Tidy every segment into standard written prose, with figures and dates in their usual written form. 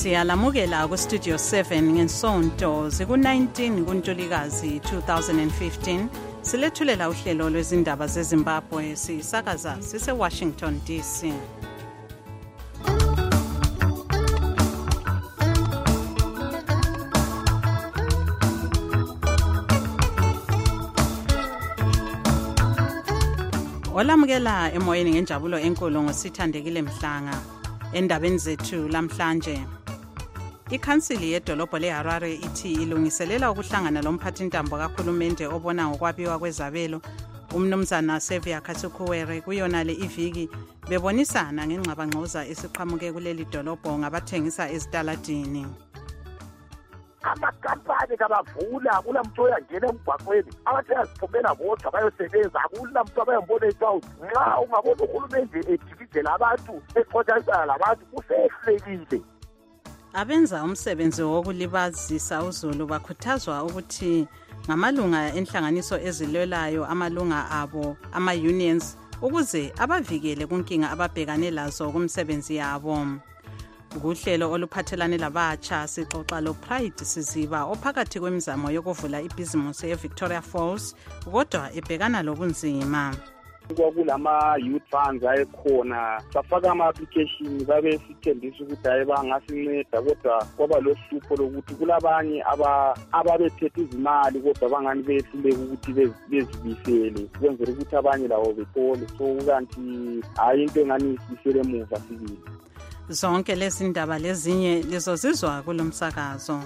Siyalamukela ku Studio 7 ngensonto ziku-19 kuNtulikazi 2015 silethulela uhlelo lwezindaba zeZimbabwe sisakaza sise-Washington DC. Olamukela emoyeni ngenjabulo enkulu ngosithandekile Mhlanga. Endabeni zethu lamhlanje, ikhansili yedolobho leHarare ithi ilungiselela ukuhlangana lomphathintambo kahulumende obona ngokwabiwa kwezabelo umnumzana Xavier Kasukuwere kuyonale iviki bebonisana ngengxabangxoza esiqhamuke kuleli dolobho ngabathengisa ezitaladini. Amakampani kabavula kulamuntu oyangena emgwaqweni abathi aziphumela bodwa bayosebenza akulamuntu abayambona eTown nxa ungabona uhulumende ejikijela abantu exotshisana labantu kusehlekile. Abenza umsebenzi wokulibazisa uzulu bakhuthazwa ukuthi ngamalunga enhlanganiso ezilwelayo amalunga abo ama-unions ukuze abavikele kunkinga ababhekane lazo kumsebenzi yabo. Kuhlelo oluphathelane labatsha sixoxa lo-Pride Siziba ophakathi kwemizamo yokuvula ibhizimusi eVictoria Falls kodwa ebhekana lobunzima. Kwakulama-youth funds ayekhona safaka ama-application babe sithembisa ukuthi hayi bangasinceda kodwa kwaba lohlupho lokuthi kulabanye ababethethe izimali kodwa bangani behluleka ukuthi bezibisele kwenzela ukuthi abanye lawo bethole so kanti hayi into engani isibisele emuva sibili. Zonke lezi ndaba lezinye lizozizwa kulomsakazo.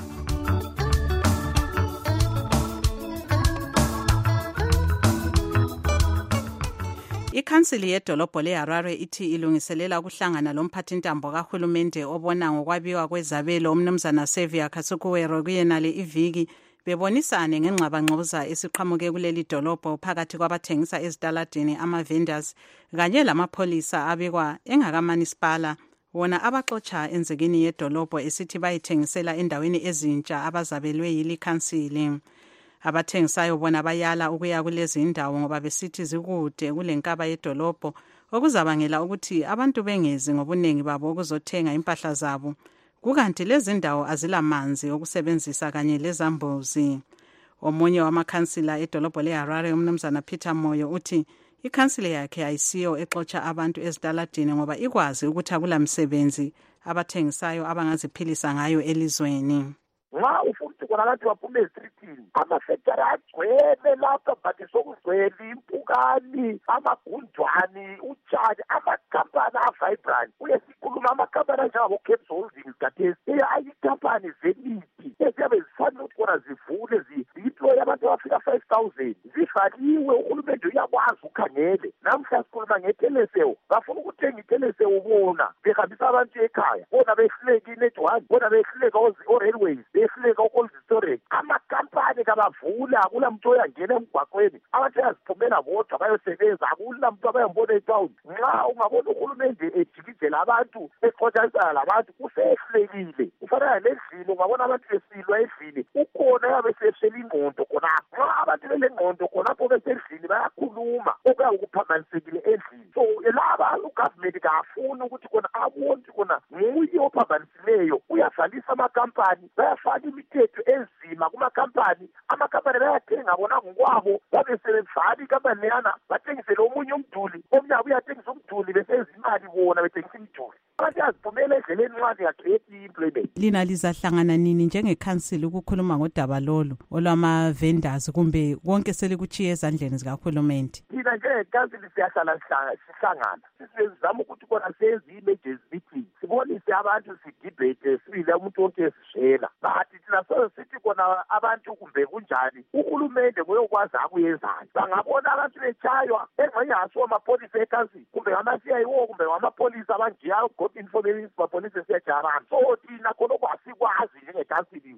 Ikhansili yedolobho leHarare ithi ilungiselela ukuhlangana lomphathintambo kahulumende obona ngokwabiwa kwezabelo umnumzana Xavier Kasukuwere kuyenale iviki bebonisane ngengxabangxoza esiqhamuke kuleli dolobho phakathi kwabathengisa ezitaladini ama-vendors kanye lamapholisa abikwa engakamanisipala wona abaxotsha enzekini yedolobho esithi bayithengisela endaweni ezintsha abazabelwe yili khansili. Abathengisayo bona bayala ukuya kulezi indawo ngoba besithi zikude kulenkaba yedolobho okuzabangela ukuthi abantu bengezi ngobuningi babo ukuzothenga impahla zabo. Kukanti lezi ndawo azilamanzi okusebenzisa kanye lezambuzi. Omunye wamakhansila edolobho leHarare umnumzana Peter Moyo uthi ikhansile yakhe ayisiyo exotsha abantu ezitaladini ngoba ikwazi ukuthi akulamsebenzi abathengisayo abangaziphilisa ngayo elizweni. Nxa ufuna kona abantu baphume estrithini amafactory agcwele lapha but sokugcwele impukani amagundwane utshani amakampani avibrant uyesikhuluma amakampani anjengabo Cape Holdings kathesi ayikampani zemithi eziyabe zifanele ukuthi kona zivule zideploy abantu abafika 5,000 zivaliwe uhulumende uyakwazi ukhangele. Namhla sikhuluma ngetelesewu bafuna ukuthenga itelesewu ubona behambisa abantu ekhaya bona behluleka i-network bona behluleka o-railways behluleka o-cold storage. Amakampani kabavula akulamuntu oyangena emgwaqweni abathi aziphumela bodwa bayosebenza akulamuntu abayambona eTown nxa ungabona uhulumende ejikijela abantu exotshisana labantu kusehlekile. Kufanele lendlini ungabona abantu besilwa endlini ukhona yabe seshela ingqondo khonapho nxa abantu belengqondo khonapho besendlini bayakhuluma okuya ukuphambanisekile endlini. So laba ugovernment kafuni ukuthi khona abone khona nguye ophambanisileyo uyavalisa amakampani bayafaka imithetho enzima kumakampani. Amakampani bayathenga bona ngokwabo babe sebevala ikampani yana bathengisele omunye umduli omnye uyathengisa umduli besenza imali bona bethengisa imiduli. Abantu aziphumela endleleni nxa ya-create i-employment. Lina lizahlangana nini njengekhansili ukukhuluma ngodaba lolu olwama-vendors kumbe konke selikuchiye ezandleni zikahulumende? Thina njengekhansili siyahlala sihlangana sizama ukuthi kona senze i-emergency meeting sibonise abantu sidebate sibile umuntu wonke sishela bathi thina sithi kona abantu kumbe kunjani uhulumende ngoyokwazi akuyenzayo. Bangabona abantu betshaywa engxenye yaso amapolisa ekhansili kumbe ngama-CIO kumbe ngamapolisa abangiya got information mapolisa siyajabana. So thina khona kwasikwazi njengekhansili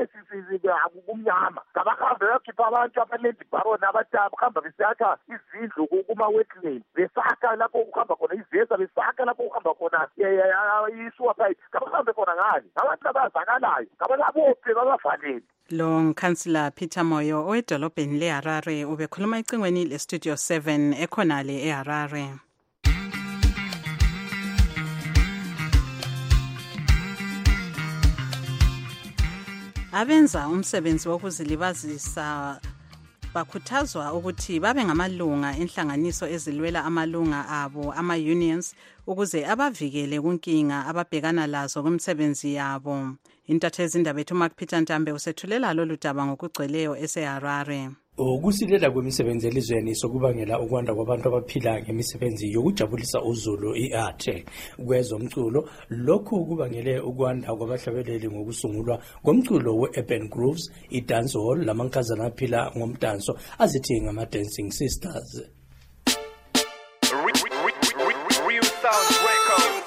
kumnyama ngabahambe bakhipha abantu ama-land baron abahamba besakha izindlu kuma-wetland besakha lapho ukuhamba khona izeza besakha lapho ukuhamba khona i-sewer pipe ngabahambe khona ngani abantu abazakalayo ngabalabophe babavalele. Lo ngikhansila Peter Moyo owedolobheni leHarare ubekhuluma ecingweni leStudio 7 ekhonale eHarare. Abenza umsebenzi wokuzilibazisa bakhuthazwa ukuthi babe ngamalunga enhlanganiso ezilwela amalunga abo ama-unions ukuze abavikele kunkinga ababhekana lazo kumsebenzi yabo. Intatheli zindaba ethu Mark Peter Ntambe usethulela lolu daba ngokugcweleyo eseHarare. Ukusilela kwemisebenzi elizweni sokubangela ukwanda kwabantu abaphila ngemisebenzi yokujabulisa uzulu i-art kwezomculo. Lokhu kubangele ukwanda kwabahlabeleli ngokusungulwa komculo we-urban grooves, i-dance hall lamankazana aphila ngomdanso azithi ngama-dancing sisters. Real Sound Records.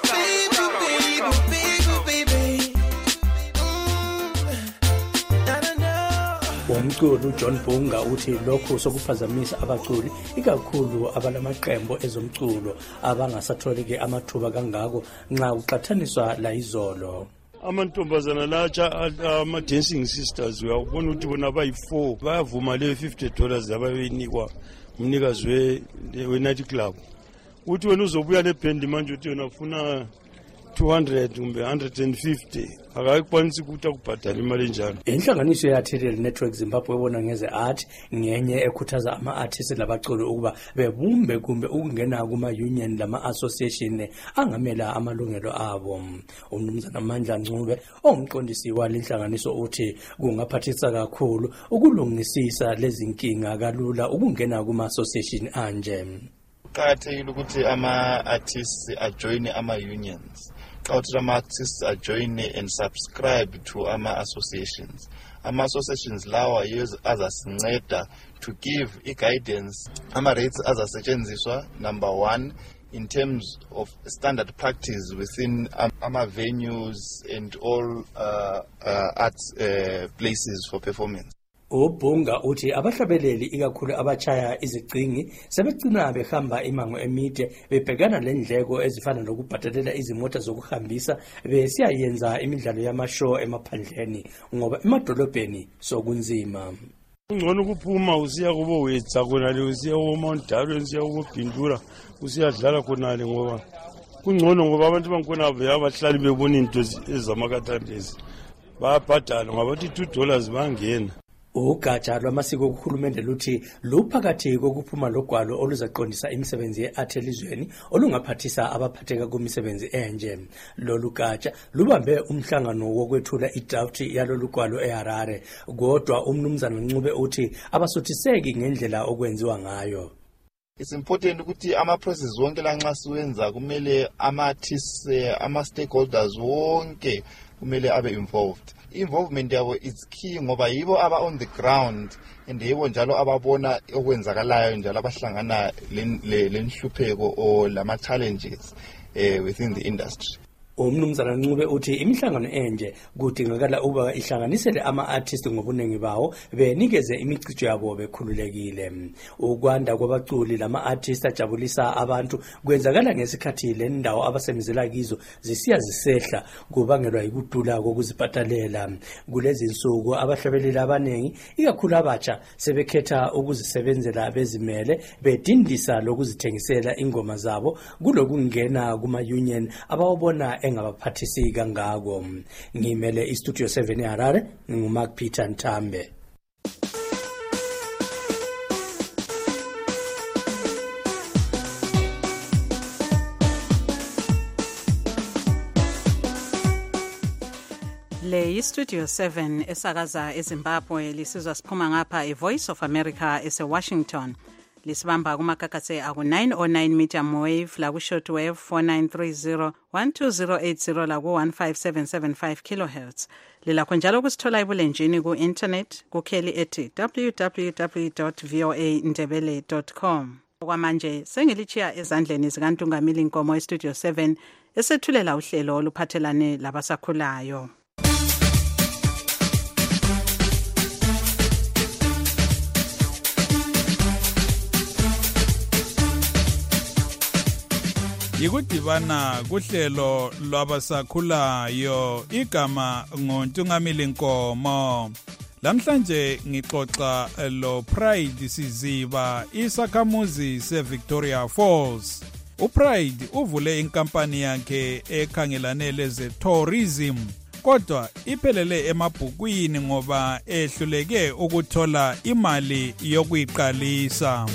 Umculi John Bunga uthi lokhu sokuphazamisa abaculi ikakhulu abalamaqembu ezomculo abangasatholike amathuba kangako nxa uqhathaniswa la izolo. Amantombazana latsha ama-dancing sisters uyabona ukuthi bona bayi-4 bayavuma le $50 ababeyinikwa umnikazi we-night club. Uthi wena uzobuya nebhendi manje uthi wena ufuna 200 kumbe 150 akakwanisi ukuthi akubhadala imali njalo. Inhlanganiso ye-Arterial Network Zimbabwe ebona ngeze art ngenye ekhuthaza ama-artists labaculi ukuba bebumbe kumbe ukungena kuma-union lama-association angamela amalungelo abo. Umnumzana Mandla Ncube ongumqondisi wale inhlanganiso uthi kungaphathisa kakhulu ukulungisisa lezi nkinga kalula ukungena kuma-association anje. Kuqakathekile ukuthi ama-artists ajoine ama-unions. Xa uthi ama-artists ajoine and subscribe to ama-associations. Ama-associations lawa azasinceda to give i-guidance ama-rates azasetshenziswa, number 1, in terms of standard practice within ama-venues and all arts places for performance. Ubunga uthi abahlabeleli ikakhulu abachaya izigcingi sebegcina behamba imango emide bebhekana lendleko ezifana lokubhadalela izimota zokuhambisa besiyayenza imidlalo yamashow emaphandleni ngoba emadolobheni sokunzima. Ungcono ukuphuma usiya kubo wetsa khonale usiya kuMount Darwin usiya kubindura usiyadlala khonale ngoba kungcono ngoba abantu bankhona abahlali bebona into ezamakathandezi bayabhadala ngabathi $2 bangena. Ugatsha lwamasiko kuhulumende luthi luphakathi kokuphuma logwalo oluzaqondisa imisebenzi ye-art elizweni olungaphathisa abaphatheka kumisebenzi enje. Lolu gatsha lubambe umhlangano wokwethula idraft yalolu gwalo eHarare, kodwa umnumzana Ncube uthi abasuthiseki ngendlela okwenziwa ngayo. It's important ukuthi ama-process wonke lanxa siwenza kumele ama-artists ama-stakeholders wonke kumele abe involved. Involvement yabo is key ngoba yibo aba on the ground and yibo njalo ababona okwenzakalayo njalo abahlangana lenhlupheko o lama challenges within the industry. Umnumzana Ncube uthi imihlangano enje kudingakala uba ihlanganisele ama-artists ngobunengi bawo benikeze imicijo yabo bekhululekile. Ukwanda kwabaculi lama-artists ajabulisa abantu kwenzakala ngesikhathi le ndawo abasemizela kizo zisiya zisehla kubangelwa yikudula kokuzibhatalela. Kulezi insuku abahlabeleli abanengi ikakhulu abatsha sebekhetha ukuzisebenzela bezimele bedindisa lokuzithengisela ingoma zabo kulokungena kuma-union abawabona engabaphathisi kangako. Ngimele iStudio 7 eHarare nguMark Peter Ntambe. Le iStudio 7 esakaza eZimbabwe lisizwa siphuma ngapha eVoice of America eseWashington. Lisibamba kumakakase aku-909 medium wave laku-short wave 4930 12080 laku-15775 kilohertz. Lilakho njalo kusithola ebulenjini ku-internet kukheli ethi www.voandebele.com. Okwamanje sengilichiya ezandleni zikantungamili Nkomo eStudio 7 esethulela uhlelo oluphathelane labasakhulayo. Yikudibana kuhlelo lwabasakhulayo igama ngoNtungamili Nkomo. Lamhlanje ngixoxa lo Pride Siziba isakhamuzi seVictoria Falls. UPride uvule inkampani yakhe ekhangelane leze tourism kodwa iphelele emabhukwini ngoba ehluleke ukuthola imali yokuyiqalisa.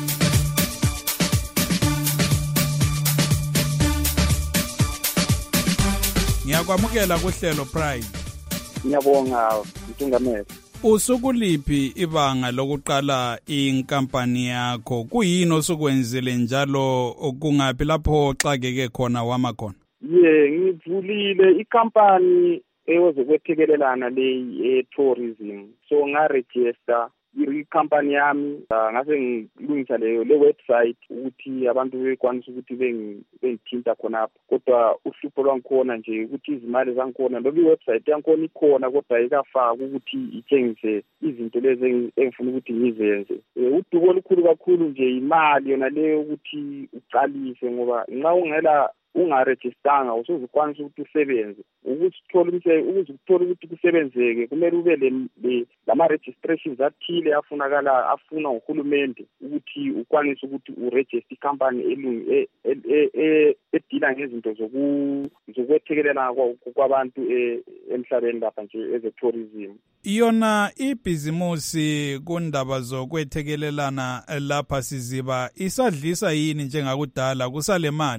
Ngiyakwamukela kuhlelo Pride. Ngiyabonga Mtungameli. Usuku liphi ibanga lokuqala inkampani yakho? Kuyini osukwenzile njalo kungaphi lapho xakeke khona wama khona? Ngivulile ikampani eyozokwethekelelana le tourism. So ngaregister i-company yami ngase ngilungisa le website ukuthi abantu bekwanisa ukuthi bengithinta khonapho. Kodwa uhlupho lwangikhona nje ukuthi izimali zangikhona loba i-website yangikhona ikhona kodwa ikafaka ukuthi itshengise izinto lezi engifuna ukuthi ngizenze. Udubo olukhulu kakhulu nje imali yona leyo ukuthi uqalise ngoba nxa ungarejistanga usuzukwanisa ukuthi usebenze ukuthi uthola ukuthi kusebenzeke kumele ube lama-registrations athile afuna uhulumende ukuthi ukwanise ukuthi uregister ikampani edila ngezinto zokwethekelela kwabantu emhlabeni lapha nje eze-tourism. Yona ibhizimusi kundaba zokwethekelelana lapha siziba isadlisa yini njengakudala kusale mali?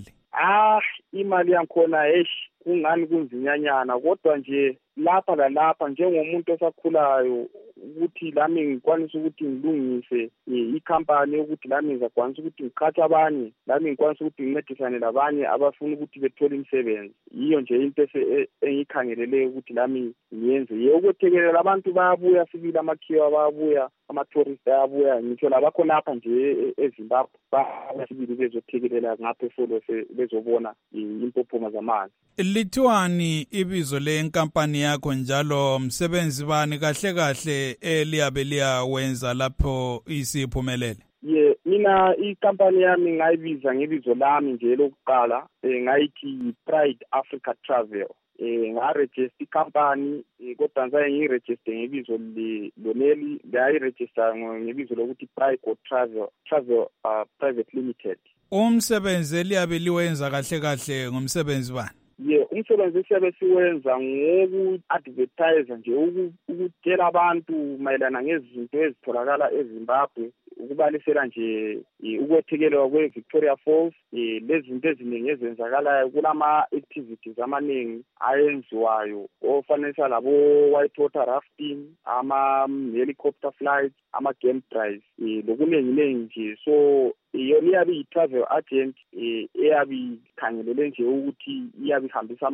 Imali yankhona kungani kunzinyanyana kodwa nje lapha lalapha njengomuntu osakhulayo ukuthi lami ngikwanisa ukuthi ngilungise ikhampani ukuthi lami ngizakwanisa ukuthi ngiqhathe abanye lami ngikwanisa ukuthi ngincedisane labanye abafuna ukuthi bethole imisebenzi. Yiyo nje into engikhangelele ukuthi lami ngiyenze. Ukwethekelela abantu bayabuya sibili amakhiwa bayabuya ama-tourist ayabuya ngitsho labakho lapha nje eZimbabwe basibili bezothekelela ngapha efolo bezobona impophoma zamanzi. Lithiwani ibizo lenkampani yakho njalo msebenzi bani kahle eliyabe liyawenza lapho isiphumelele? Mina ikampani yami ngayibiza ngebizo lami nje lokuqala ngayithi Pride Africa Travel. Ngaregister ikampani kodwa ngizaye ngiregister ngebizo loneli ngayiregister ngebizo lokuthi Pride Travel Private Limited. Umsebenzi eliyabe liwenza kahle ngomsebenzi bani? Umsebenzi siyabe siwenza ngoku-advertise nje ukutshela abantu mayelana ngezinto ezitholakala eZimbabwe ukubalisela nje ukwethekelwa kwe-Victoria Falls lezinto eziningi ezenzakalayo kulama-activities amaningi ayenziwayo ofanisa labo white water rafting ama-helicopter flights ama-game drives lokuningi nje. So yona iyabe yi-travel agent eyabe ikhangelele nje ukuthi iyabe ihambisa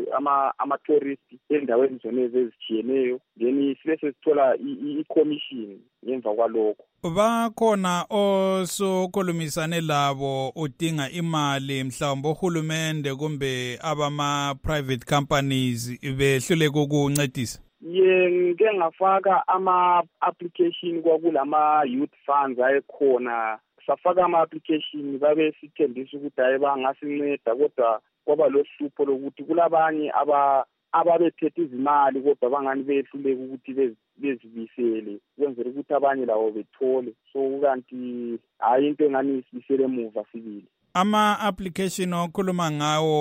ama-tourist endaweni zonezi ezitshiyeneyo then sibe sesithola i-commission ngemva kwalokho. Bakhona osokhulumisane labo udinga imali mhlawumbe uhulumende kumbe abama-private companies behluleka ukuncedisa? Ngike ngafaka ama-application kwakulama youth funds ayekhona safaka ama-application babe sithembisa ukuthi hayi bangasinceda kodwa kwaba lohlupho lokuthi kulabanye ababethethe izimali kodwa bangani behluleka ukuthi bezibisele kwenzela ukuthi abanye lawo bethole. So kanti hayi into engani isibisele emuva sibili. Ama-application okhuluma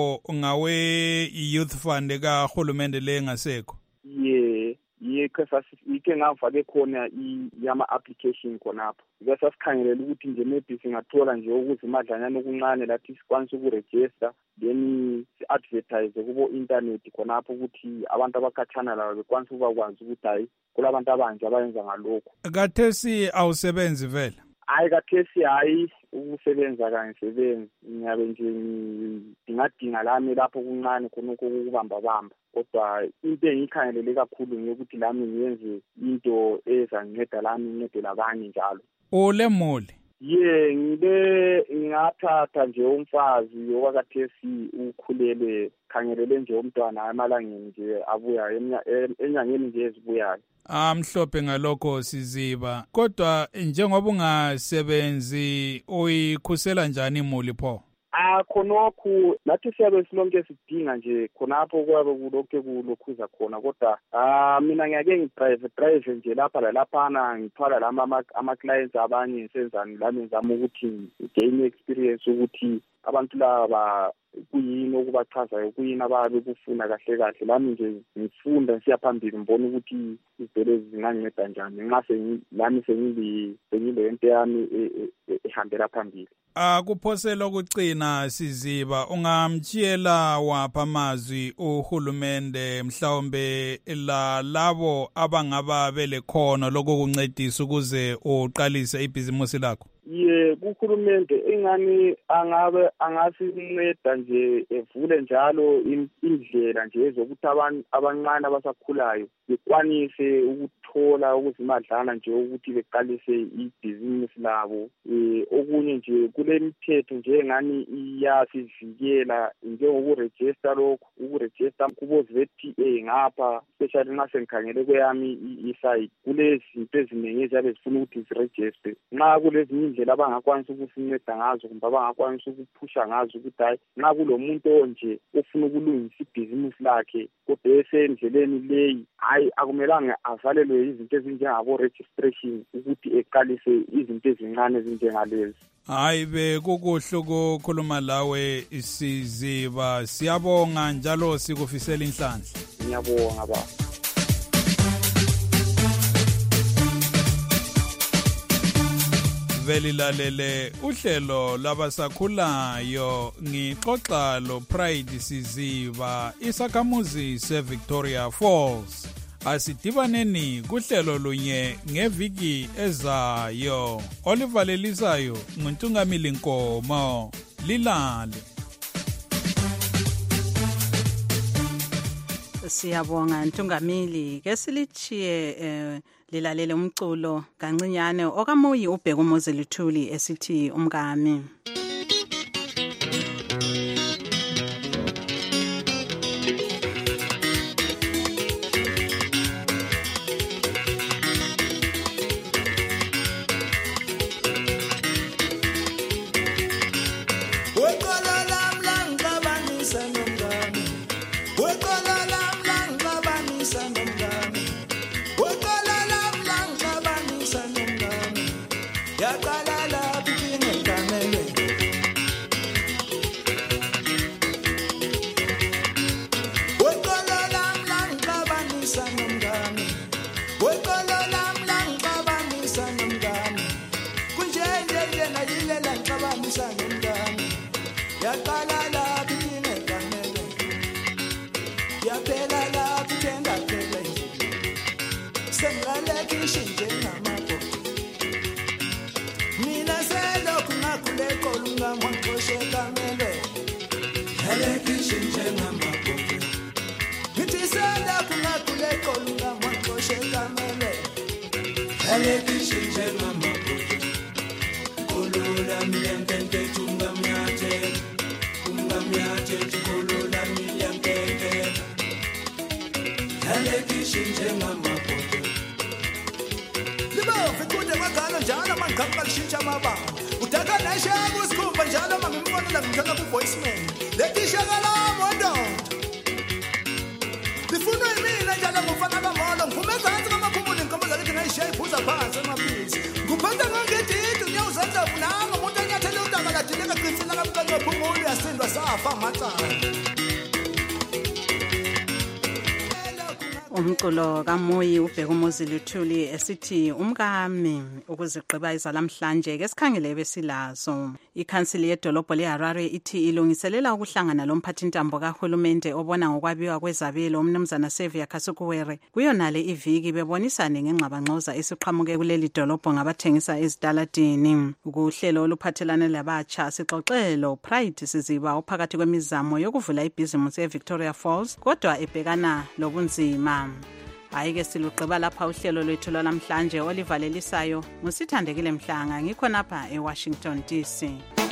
ngawe youth fund kahulumende le ngasekho? Ike ngafake khona yama-application khonapho bese sikhangelela ukuthi nje maybe singathola nje ukuzimadlanyana okuncane lathi sikwanisa ukuregister then si-advertise kubo-internet khonapho ukuthi abantu abakhathana labo bekwanisa ukubakwazi ukuthi hayi kulabantu abanje abayenza ngalokho. Kathesi awusebenzi vele? Hayi kathesi hayi ukusebenza kangisebenzi ngiyabe nje ngingadinga lami lapho kuncane khonokho ukubamba kodwa into engikhangelele kakhulu ngiyokuthi lami ngiyenze into ezanginceda lami ngincede labanye njalo. Ulemuli? Ngingathatha nje umfazi okwakathesi ukhulele khangelele nje umntwana emalangeni nje abuya enyangeni nje ezibuyayo. Mhlophe ngalokho siziba. Kodwa njengoba ungasebenzi uyikhusela njani imuli pho? Khonokhu nathi siyabe silonke sidinga nje khonapho kwabe kulokhu kulokhuza khona kodwa mina ngiyake ngidrive nje lapha lalaphana ngithwala lama ama-clients abanye senzani lami ngizama ukuthi gain experience ukuthi abantu laba kuyini okubachazayo, kuyini ababe kufuna kahle kahle. Lami nje ngifunda ngisiya phambili ngibona ukuthi izidolo zinganceda njani nxa lami sengile nto yami ehambela phambili. Kuphosela ukugcina Siziba, ungamtshiyela wapha amazwi uhulumende mhlawumbe labo abangaba belekhono lokukuncedisa ukuze uqalise ibhizimusi lakho? Kuhulumende ingani angasinceda nje evule njalo indlela nje ezokuthi abancane abasakhulayo bekwanise ukuthola ukuzimadlana nje ukuthi beqalise ibhizinisi labo. Okunye nje kule mithetho nje engani iyasivikela njengokurejista lokhu, ukurejista kubo-ZTA ngapha, especially nxa sengikhangele kweyami isayidi, kulezinto eziningi eziyabe zifuna ukuthi zirejiste. Nxa kulezinye indlela abangakwanisa ukusinceda ngazo kumbe abangakwanisa ukuphusha ngazo ukuthi hayi nxa kulomuntu onje ofuna ukulungisa ibhizinisi lakhe kodwa esendleleni leyi, hayi akumelanga avalelwe izinto ezinjengabo-registration ukuthi eqalise izinto ezincane ezinjengalezi. Hayi bekukuhle ukukhuluma lawe Siziba, siyabonga njalo sikufisela inhlanhla. Ngiyabonga baba. Velilalele uhlelo labasakhulayo ngixoxa lo Pride Siziba, isakhamuzi seVictoria Falls. Asidibaneni kuhlelo lunye ngeviki ezayo. Olivalelisayo nguNtungamili Nkomo. Lilale. Siyabonga Ntungamili. Ke silichiye lilalele umculo kancinyane okamoyi ubheka umuzi Luthuli esithi umkami. Umculo kamoyi ubheka umuzi Luthuli esithi umkami ukuzigqiba izalamhlanje ke sikhangele besilazo. Ikhansili yedolobho leHarare ithi ilungiselela ukuhlangana lomphathintambo kahulumende obona ngokwabiwa kwezabelo umnumzana Xavier Kasukuwere kuyonale iviki bebonisane ngengxabangxoza esiqhamuke kuleli dolobho ngabathengisa ezitaladini. Ukuhlelo oluphathelane labatsha sixoxelo Pride Siziba ophakathi kwemizamo yokuvula ibhizimusi eVictoria Falls kodwa ebhekana lobunzima. Hayi ke silugqiba lapha uhlelo lwethu lwalamhlanje olivalelisayo ngusithandekile Mhlanga ngikhonapha eWashington DC.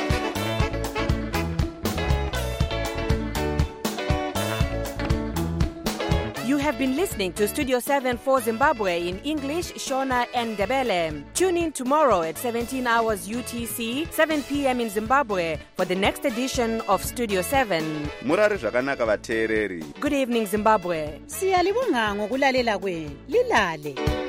You have been listening to Studio 7 for Zimbabwe in English, Shona and Ndebele. Tune in tomorrow at 17 hours UTC, 7 p.m. in Zimbabwe for the next edition of Studio 7. Murari zvakanaka vateereri. Good evening, Zimbabwe. Siyalibonga ngokulalela kwenu. Lilale.